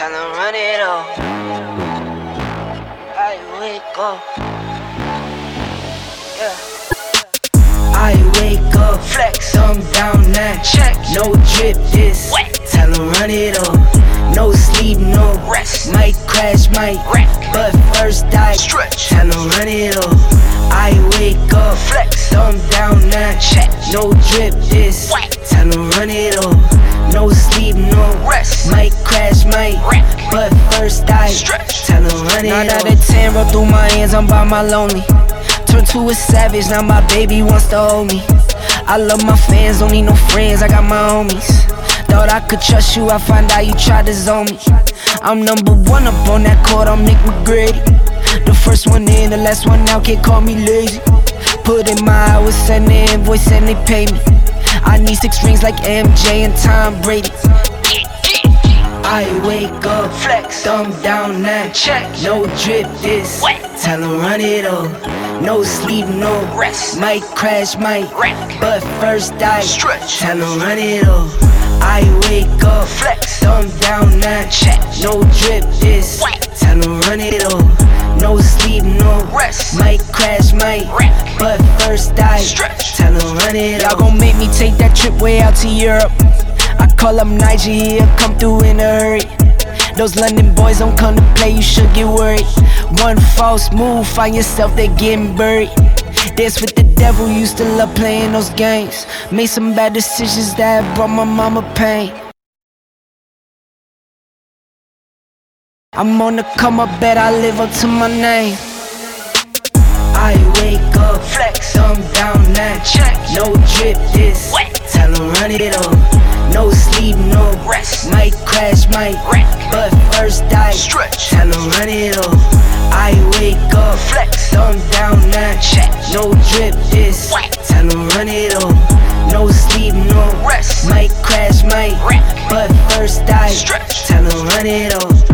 Tell him run it up. I wake up. Yeah. I wake up, Flex. thumb down now. Check. No drip this. Wet. Tell 'em run it up. No sleep, no Rest. Might crash, might Wreck. but first I Stretch. Tell 'em run it up. I wake up, Flex. thumb down now. Check. No drip this. Wet. Tell 'em run it up. No sleep, no Rest. Might crash, might Wreck. but first I Stretch. Tell 'em run it up. 9 out of 10 roll through my hands, I'm by my lonely. Turned to a savage, now my baby wants to hold me. I love my fans, don't need no friends, I got my homies. Thought I could trust you, I find out you tried to zone me. I'm number one up on that court, I'm Nick McGrady. The first one in, the last one out, can't call me lazy. Put in my hours, send the invoice and they pay me. I need 6 rings like MJ and Tom Brady. I wake up, Flex. thumb down now. Check. No drip this. Wet. Tell 'em run it up. No sleep, no Rest. Might crash, might Wreck. but first I Stretch. Tell 'em run it up. I wake up, Flex. thumb down now. Check. No drip this. Wet. Tell 'em run it up. No sleep, no Rest. Might crash, might Wreck. but first I Stretch. Tell 'em run it Y'all up. gon' make me take that trip way out to Europe. I call up Nigeria, come through in a hurry. Those London boys don't come to play, you should get worried. One false move, find yourself there getting buried. Dance with the devil, used to love playing those games. Made some bad decisions that brought my mama pain. I'm on the come up, bet I live up to my name. I wake up, Flex. thumb down now. Check. No drip this. Wet. Tell 'em run it up. No sleep, no Rest. Might crash, might Wreck. but first I Stretch. Tell 'em run it up. I wake up, Flex. thumb down now. Check. No drip this. Wet. Tell 'em run it up. No sleep, no Rest. Might crash, might Wreck. but first I Stretch. Tell 'em run it up.